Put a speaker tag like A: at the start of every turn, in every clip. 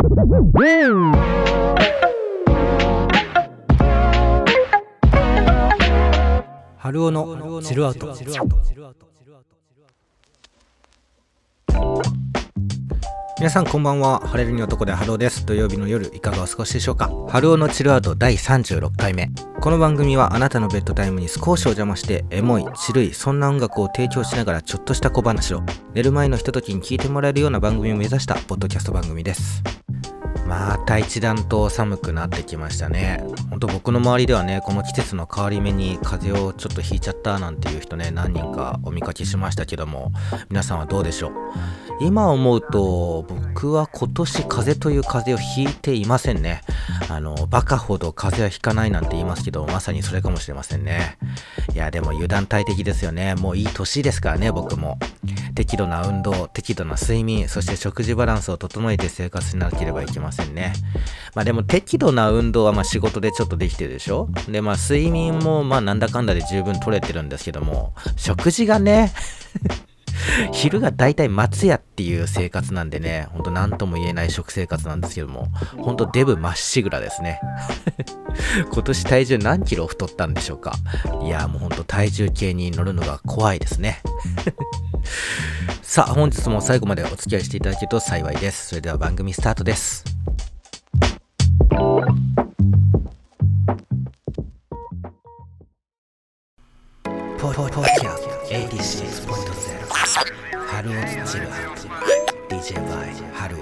A: 春尾のチルアウト。皆さんこんばんは。晴れるに男で春尾です。土曜日の夜いかがお過ごしでしょうか。春尾のチルアウト第36回目。この番組はあなたのベッドタイムに少しお邪魔してエモい、チルい、そんな音楽を提供しながらちょっとした小話を寝る前のひとときに聞いてもらえるような番組を目指したポッドキャスト番組です。また一段と寒くなってきましたね。ほんと僕の周りではね、この季節の変わり目に風邪をちょっとひいちゃったなんていう人ね、何人かお見かけしましたけども、皆さんはどうでしょう。今思うと僕は今年風邪という風邪をひいていませんね。バカほど風邪はひかないなんて言いますけど、まさにそれかもしれませんね。いやでも油断大敵ですよね。もういい年ですからね。僕も適度な運動、適度な睡眠、そして食事バランスを整えて生活しなければいけませんね。まあでも適度な運動はまあ仕事でちょっとできてるでしょ。でまあ睡眠もまあなんだかんだで十分取れてるんですけども、食事がね昼がだいたい松屋っていう生活なんでね、ほんと何とも言えない食生活なんですけども、ほんとデブまっしぐらですね今年体重何キロ太ったんでしょうか。いやもうほんと体重計に乗るのが怖いですねさあ本日も最後までお付き合いしていただけると幸いです。それでは番組スタートです。ポッキャスト 86.0 春尾チルアウト DJ by 春尾。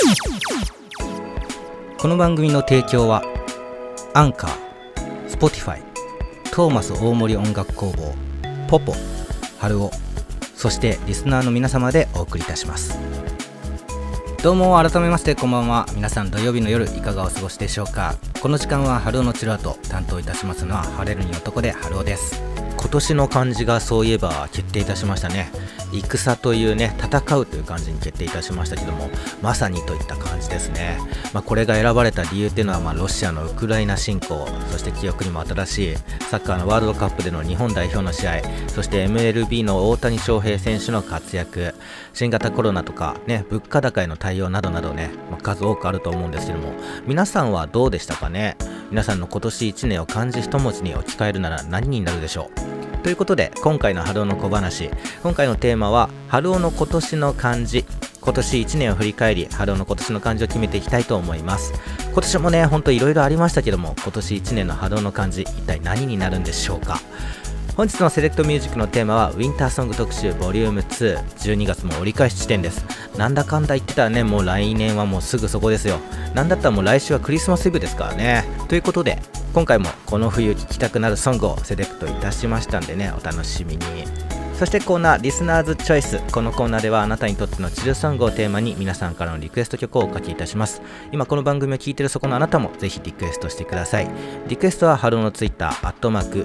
A: この番組の提供はアンカー、スポティファイ、トーマス大森音楽工房、ポポ、春尾、そしてリスナーの皆様でお送りいたします。どうも改めましてこんばんは。皆さん土曜日の夜いかがお過ごしでしょうか。この時間は春尾のチルアウト、担当いたしますのは晴れるに男で春尾です。今年の漢字がそういえば決定いたしましたね。戦というね、戦うという漢字に決定いたしましたけども、まさにといった漢字ですね。これが選ばれた理由っていうのはロシアのウクライナ侵攻、そして記憶にも新しいサッカーのワールドカップでの日本代表の試合、そして MLB の大谷翔平選手の活躍、新型コロナとかね、物価高への対応などなどね、数多くあると思うんですけども、皆さんはどうでしたかね。皆さんの今年1年を漢字一文字に置き換えるなら何になるでしょう。ということで今回の春尾の小話、今回のテーマは春尾の今年の漢字、今年1年を振り返り春尾の今年の漢字を決めていきたいと思います。今年もねほんといろいろありましたけども、今年1年の春尾の漢字一体何になるんでしょうか。本日のセレクトミュージックのテーマはウィンターソング特集ボリューム2、12月も折り返し地点です。なんだかんだ言ってたらね、もう来年はもうすぐそこですよ。なんだったらもう来週はクリスマスイブですからね。ということで今回もこの冬聴きたくなるソングをセレクトいたしましたんでね、お楽しみに。そしてコーナーリスナーズチョイス、このコーナーではあなたにとってのチルソングをテーマに皆さんからのリクエスト曲をお書きいたします。今この番組を聴いているそこのあなたもぜひリクエストしてください。リクエストは春尾のツイッター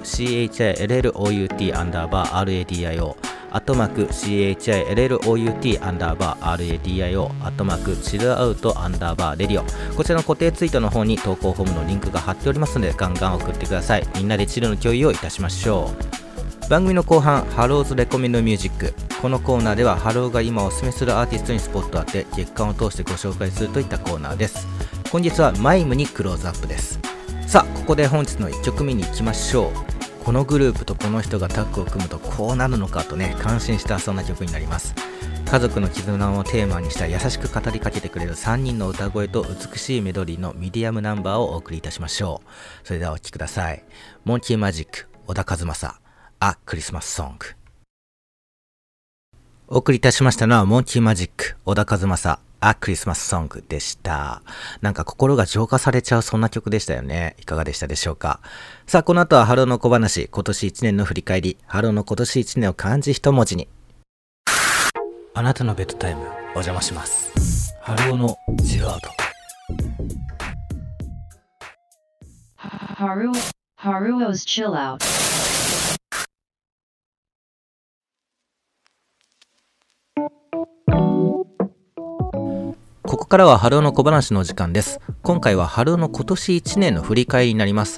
A: @CHILLOUT_RADIO@CHILLOUT_RADIO @chillout_radio、こちらの固定ツイートの方に投稿フォームのリンクが貼っておりますのでガンガン送ってください。みんなでチルの共有をいたしましょう。番組の後半、ハローズレコメンドミュージック。このコーナーではハローが今おすすめするアーティストにスポットを当て月間を通してご紹介するといったコーナーです。本日はマイムにクローズアップです。さあここで本日の1曲目に行きましょう。このグループとこの人がタッグを組むとこうなるのかとね、感心したそんな曲になります。家族の絆をテーマにした優しく語りかけてくれる3人の歌声と美しいメロディーのミディアムナンバーをお送りいたしましょう。それではお聴きください。モンキーマジック、小田和正、A Christmas Song。 お送りいたしましたのはモンキーマジック、小田和正、A Christmas Song でした。なんか心が浄化されちゃうそんな曲でしたよね。いかがでしたでしょうか。さあこの後は春尾の小話、今年1年の振り返り、春尾の今年1年を漢字一文字に。あなたのベッドタイムお邪魔します。春尾のチルアウト。
B: Haruo's Chill Out。
A: ここからは春尾の小話のお時間です。今回は春尾の今年1年の振り返りになります。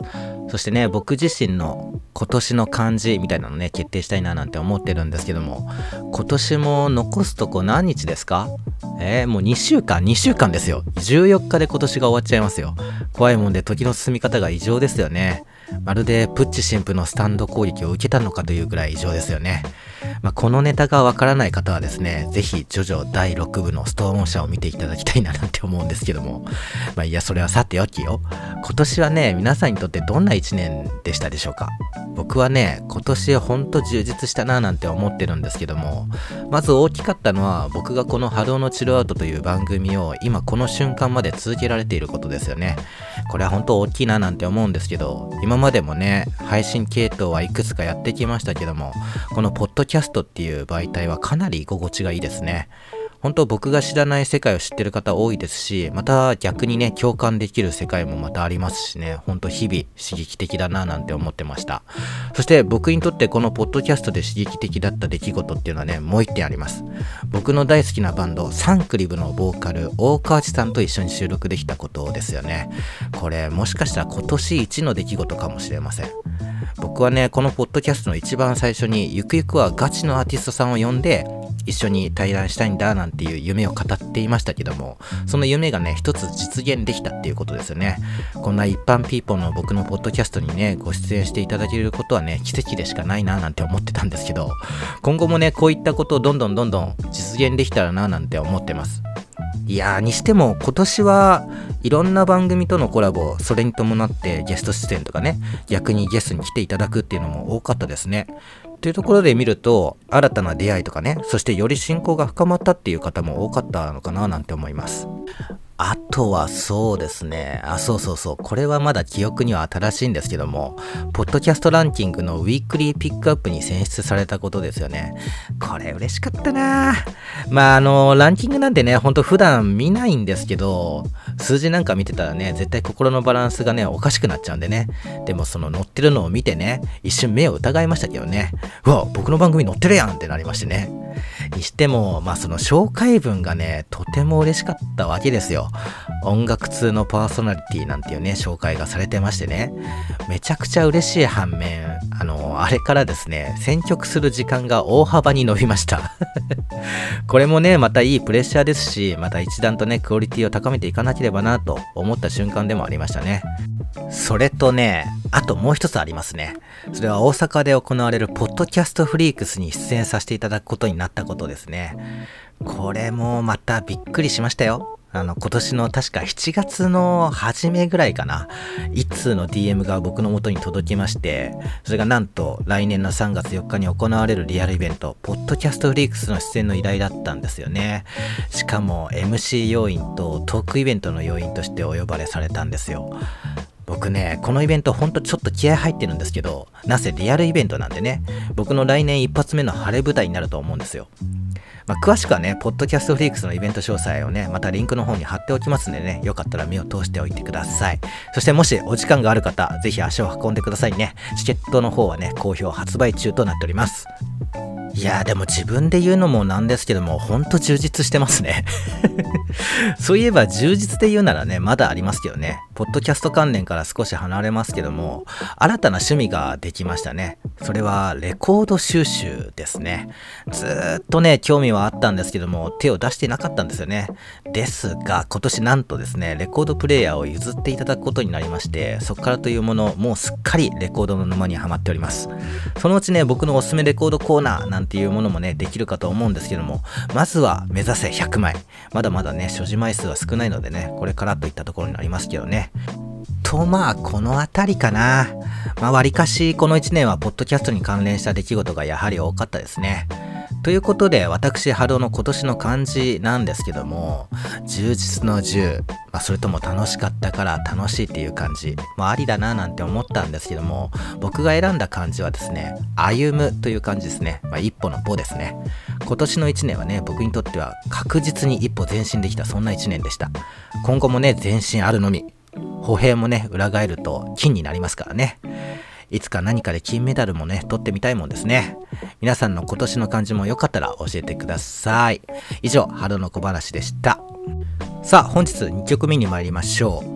A: そしてね、僕自身の今年の漢字みたいなのね、決定したいななんて思ってるんですけども、今年も残すとこ何日ですか？もう2週間ですよ。14日で今年が終わっちゃいますよ。怖いもんで時の進み方が異常ですよね。まるでプッチ神父のスタンド攻撃を受けたのかというぐらい異常ですよね。このネタがわからない方はですね、ぜひジョジョ第6部のストーンオン社を見ていただきたいななんて思うんですけども、いや、それはさておきよ。今年はね、皆さんにとってどんな1年でしたでしょうか？僕はね、今年ほんと充実したななんて思ってるんですけども、まず大きかったのは、僕がこの春尾のチルアウトという番組を今この瞬間まで続けられていることですよね。これは本当大きいななんて思うんですけど、今までもね、配信系統はいくつかやってきましたけども、このポッドキャストっていう媒体はかなり居心地がいいですね。本当僕が知らない世界を知ってる方多いですし、また逆にね、共感できる世界もまたありますしね、本当日々刺激的だななんて思ってました。そして僕にとってこのポッドキャストで刺激的だった出来事っていうのはね、もう一点あります。僕の大好きなバンドサンクリブのボーカル大河内さんと一緒に収録できたことですよね。これもしかしたら今年一の出来事かもしれません。僕はね、このポッドキャストの一番最初にゆくゆくはガチのアーティストさんを呼んで一緒に対談したいんだなんていう夢を語っていましたけども、その夢がね、一つ実現できたっていうことですよね。こんな一般ピーポーの僕のポッドキャストにね、ご出演していただけることはね、奇跡でしかないななんて思ってたんですけど、今後もね、こういったことをどんどん実現できたらななんて思ってます。いやー、にしても今年はいろんな番組とのコラボ、それに伴ってゲスト出演とかね、逆にゲストに来ていただくっていうのも多かったですね。というところで見ると、新たな出会いとかね、そしてより親交が深まったっていう方も多かったのかななんて思います。あとはそうですね。そう。これはまだ記憶には新しいんですけども、ポッドキャストランキングのウィークリーピックアップに選出されたことですよね。これ嬉しかったな。ランキングなんてね、ほんと普段見ないんですけど、数字なんか見てたらね、絶対心のバランスがね、おかしくなっちゃうんでね。でもその載ってるのを見てね、一瞬目を疑いましたけどね。うわ、僕の番組載ってるやんってなりましてね。にしても、その紹介文がね、とても嬉しかったわけですよ。音楽通のパーソナリティなんていうね、紹介がされてましてね。めちゃくちゃ嬉しい反面、あれからですね、選曲する時間が大幅に伸びました。これもね、またいいプレッシャーですし、また一段とね、クオリティを高めていかなければなと思った瞬間でもありましたね。それとね、あともう一つありますね。それは大阪で行われるポッドキャストフリークスに出演させていただくことになったことですね。これもまたびっくりしましたよ。今年の確か7月の初めぐらいかな。一通の DM が僕の元に届きまして、それがなんと来年の3月4日に行われるリアルイベント、ポッドキャストフリークスの出演の依頼だったんですよね。しかも MC 要員とトークイベントの要員としてお呼ばれされたんですよ。僕ね、このイベントほんとちょっと気合入ってるんですけど、なぜリアルイベントなんでね、僕の来年一発目の晴れ舞台になると思うんですよ。詳しくはね、ポッドキャストフリークスのイベント詳細をね、またリンクの方に貼っておきますんでね、よかったら目を通しておいてください。そしてもしお時間がある方、ぜひ足を運んでくださいね。チケットの方はね、好評発売中となっております。いやー、でも自分で言うのもなんですけども、ほんと充実してますね。そういえば充実で言うならね、まだありますけどね。ポッドキャスト関連から少し離れますけども、新たな趣味ができましたね。それはレコード収集ですね。ずーっとね、興味はあったんですけども、手を出してなかったんですよね。ですが、今年なんとですね、レコードプレイヤーを譲っていただくことになりまして、そこからというもの、もうすっかりレコードの沼にはまっております。そのうちね、僕のおすすめレコードコーナーなんていうものもね、できるかと思うんですけども、まずは目指せ100枚。まだまだね、所持枚数は少ないのでね、これからといったところになりますけどね。とこのあたりかな。わりかしこの1年はポッドキャストに関連した出来事がやはり多かったですね。ということで、私春尾の今年の漢字なんですけども、充実の10、それとも楽しかったから楽しいっていう漢字ありだななんて思ったんですけども、僕が選んだ漢字はですね、歩むという漢字ですね。一歩の歩ですね。今年の1年はね、僕にとっては確実に一歩前進できた、そんな1年でした。今後もね、前進あるのみ。歩兵もね、裏返ると金になりますからね。いつか何かで金メダルもね、取ってみたいもんですね。皆さんの今年の漢字もよかったら教えてください。以上、春の小話でした。さあ、本日2曲目に参りましょう。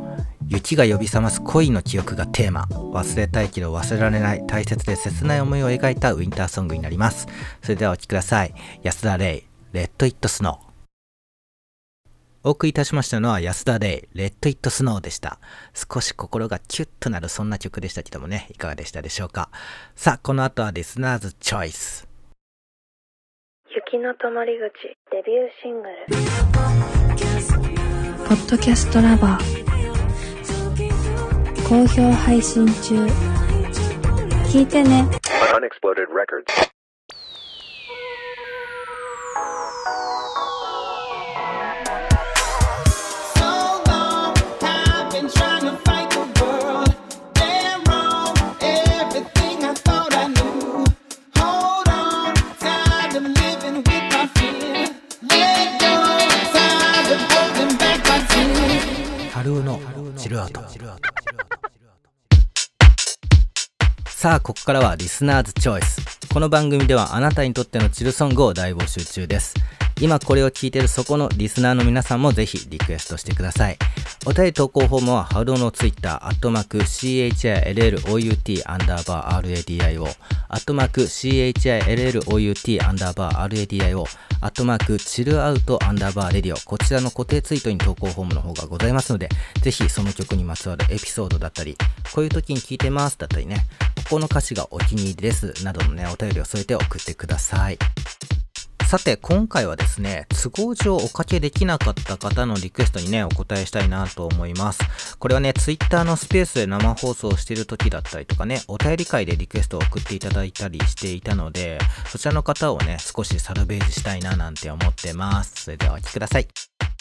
A: 雪が呼び覚ます恋の記憶がテーマ。忘れたいけど忘れられない大切で切ない思いを描いたウィンターソングになります。それではお聴きください。安田レイ、レッド・イット・スノー。お送りいたしましたのは安田レイ、レッド・イット・スノーでした。少し心がキュッとなるそんな曲でしたけどもね、いかがでしたでしょうか。さあ、この後はリスナーズチョイス。
C: 雪の止まり口デビューシングルポッドキャストラバー好評配信中。聞いてね。
A: 春のチルアウト。さあ、ここからはリスナーズチョイス。この番組ではあなたにとってのチルソングを大募集中です。今これを聞いているそこのリスナーの皆さんもぜひリクエストしてください。お便り投稿フォームはハローのツイッター@CHILLOUT_RADIO @CHILLOUT_RADIOチルアウト_レディオ、こちらの固定ツイートに投稿フォームの方がございますので、ぜひその曲にまつわるエピソードだったり、こういう時に聞いてますだったりね、ここの歌詞がお気に入りですなどのね、お便りを添えて送ってください。さて、今回はですね、都合上おかけできなかった方のリクエストにね、お答えしたいなと思います。これはね、ツイッターのスペースで生放送している時だったりとかね、お便り会でリクエストを送っていただいたりしていたので、そちらの方をね、少しサルベージしたいななんて思ってます。それではお聴きください。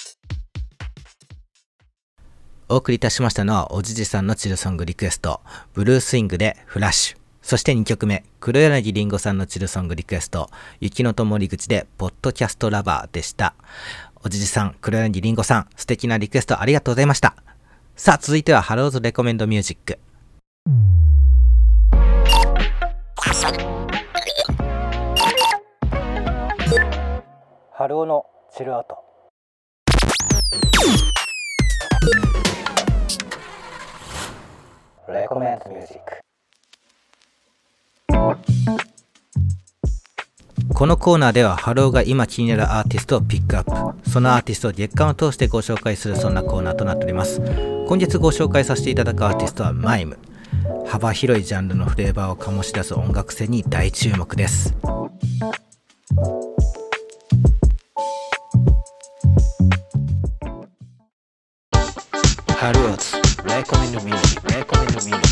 A: お送りいたしましたのは、おじじさんのチルソングリクエスト、ブルースイングでフラッシュ。そして2曲目、黒柳りんごさんのチルソングリクエスト、雪の灯り口でポッドキャストラバーでした。おじじさん、黒柳りんごさん、素敵なリクエストありがとうございました。さあ、続いてはハローズレコメンドミュージック。ハローのチルアウト。レコメンドミュージック。このコーナーではハローが今気になるアーティストをピックアップ、そのアーティストを月間を通してご紹介する、そんなコーナーとなっております。本日ご紹介させていただくアーティストはマイム。幅広いジャンルのフレーバーを醸し出す音楽性に大注目です。ハローズレコメンドミュージック、レコメンドミュージック。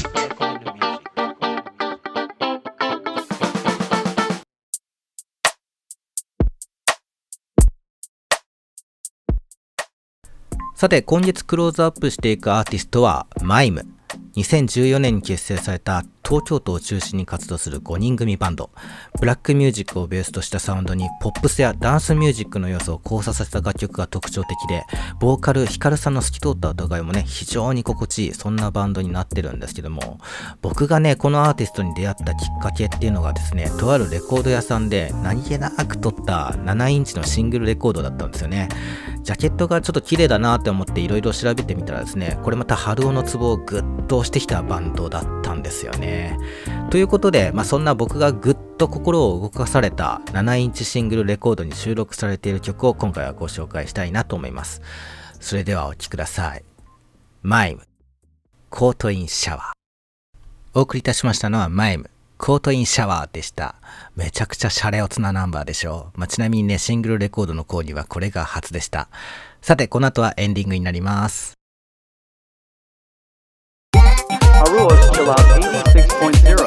A: さて、今月クローズアップしていくアーティストはマイム。2014年に結成された東京都を中心に活動する5人組バンド。ブラックミュージックをベースとしたサウンドにポップスやダンスミュージックの要素を交差させた楽曲が特徴的で、ボーカルヒカルさんの透き通った歌声もね、非常に心地いい、そんなバンドになってるんですけども、僕がね、このアーティストに出会ったきっかけっていうのがですね、とあるレコード屋さんで何気なく撮った7インチのシングルレコードだったんですよね。ジャケットがちょっと綺麗だなって思っていろいろ調べてみたらですね、これまた春尾のツボをグッと押してきたバンドだったんですよね。ということで、そんな僕がグッと心を動かされた7インチシングルレコードに収録されている曲を今回はご紹介したいなと思います。それではお聴きください。マイム、コートインシャワー。お送りいたしましたのはマイム、コートインシャワーでした。めちゃくちゃシャレオツなナンバーでしょう。ちなみにね、シングルレコードの購入はこれが初でした。さて、この後はエンディングになります。
D: Haruo's Chill Out 86.0.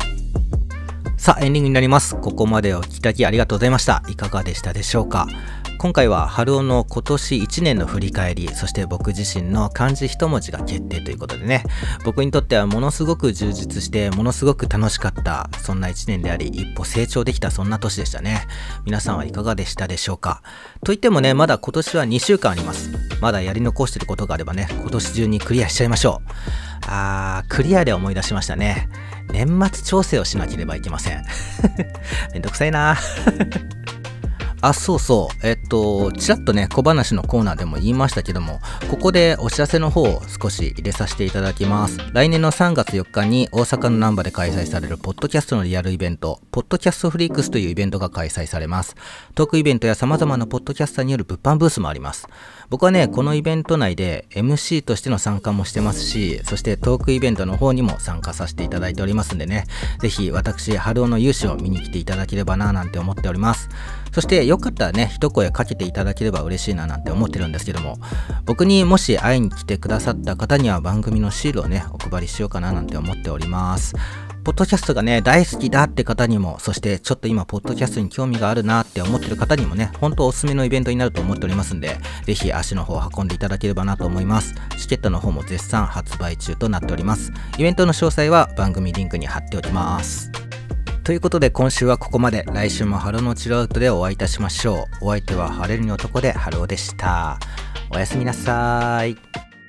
A: さあ、エンディングになります。ここまでお聞きいただきありがとうございました。いかがでしたでしょうか。 今回は春尾の今年1年の振り返り、そして僕自身の漢字一文字が決定ということでね、僕にとってはものすごく充実してものすごく楽しかった、そんな1年であり、一歩成長できたそんな年でしたね。皆さんはいかがでしたでしょうか。といってもね、まだ今年は2週間あります。まだやり残してることがあればね、今年中にクリアしちゃいましょう。クリアで思い出しましたね。年末調整をしなければいけません。めんどくさいな。そうそう。ちらっとね、小話のコーナーでも言いましたけども、ここでお知らせの方を少し入れさせていただきます。来年の3月4日に大阪の難波で開催されるポッドキャストのリアルイベント、ポッドキャストフリークスというイベントが開催されます。トークイベントや様々なポッドキャスターによる物販ブースもあります。僕はね、このイベント内で MC としての参加もしてますし、そしてトークイベントの方にも参加させていただいておりますんでね、ぜひ私、春尾の勇姿を見に来ていただければななんて思っております。そしてよかったらね、一声かけていただければ嬉しいななんて思ってるんですけども、僕にもし会いに来てくださった方には番組のシールをね、お配りしようかななんて思っております。ポッドキャストがね、大好きだって方にも、そしてちょっと今ポッドキャストに興味があるなって思ってる方にもね、本当おすすめのイベントになると思っておりますんで、ぜひ足の方を運んでいただければなと思います。チケットの方も絶賛発売中となっております。イベントの詳細は番組リンクに貼っておきます。ということで今週はここまで。来週も春尾のチルアウトでお会いいたしましょう。お相手は晴れるに男で春尾でした。おやすみなさーい。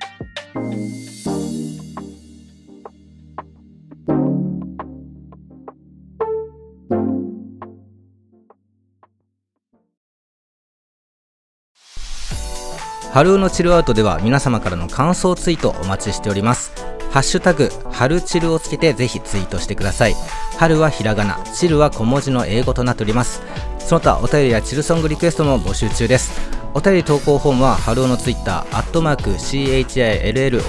A: 春尾のチルアウトでは皆様からの感想ツイートお待ちしております。ハッシュタグ春チルをつけてぜひツイートしてください。春はひらがな、チルは小文字の英語となっております。その他お便りやチルソングリクエストも募集中です。お便り投稿フォームは春尾のツイッター@CHILLOUT_RADIO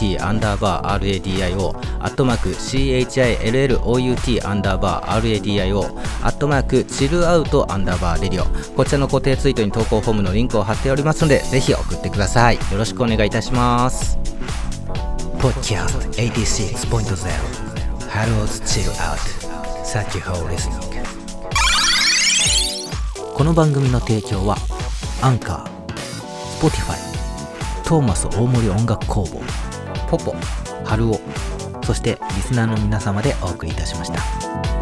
A: @CHILLOUT_RADIOチルアウト_レディオ、こちらの固定ツイートに投稿フォームのリンクを貼っておりますので、ぜひ送ってください。よろしくお願いいたします。Podcast 86.0 春尾チルアウト。Thank you for listening。 この番組の提供はアンカー、Spotify、トーマス大森音楽工房、ポポ、春尾、そしてリスナーの皆様でお送りいたしました。